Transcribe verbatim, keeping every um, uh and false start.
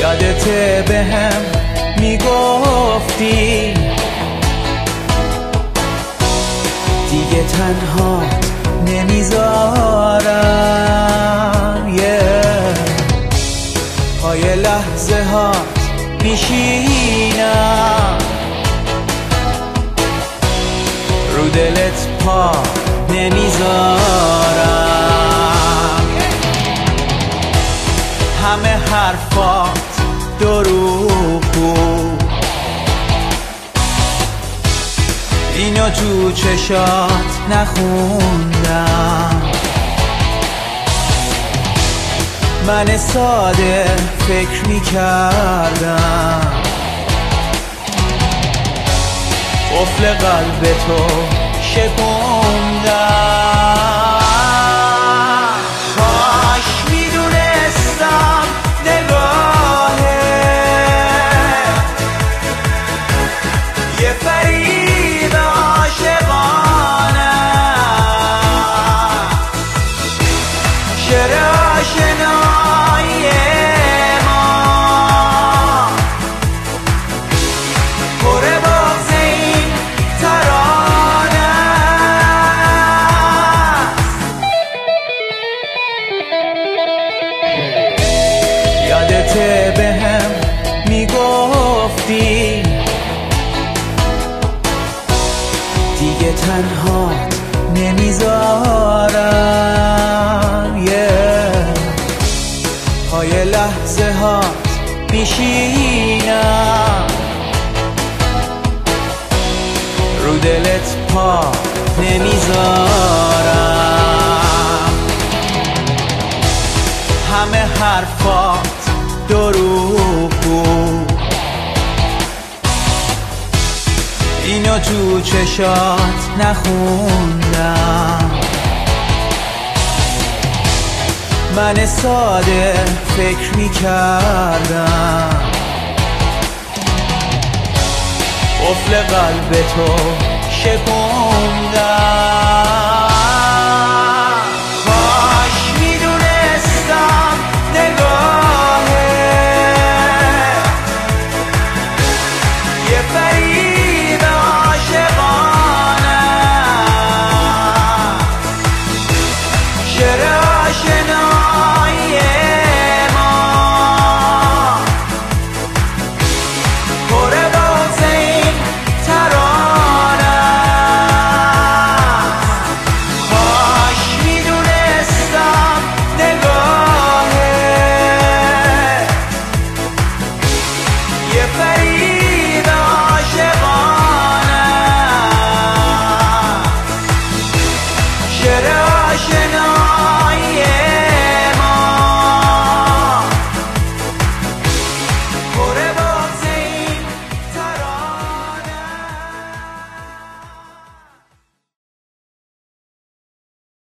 یادته به هم میگفتی دیگه تنها نمیذارم yeah. پای لحظه ها میشینم رو دلت پا نمیذارم همه حرفات دروغ بود اینو تو چشات نخوندم من ساده فکر میکردم قفل قلب تو شکوندم کاش میدونستم نگاهت یه فریب عاشقانه شعر آشنایی ما پر بغض این ترانه است یادته به هم میگفتی دیگه تنها نمیذارم yeah. پای لحظه ها میشینم رو دلت پا نمیذارم همه حرفات دروغ بود اینو تو چشات نخوندم من ساده فکر میکردم قفل قلب تو شکوندم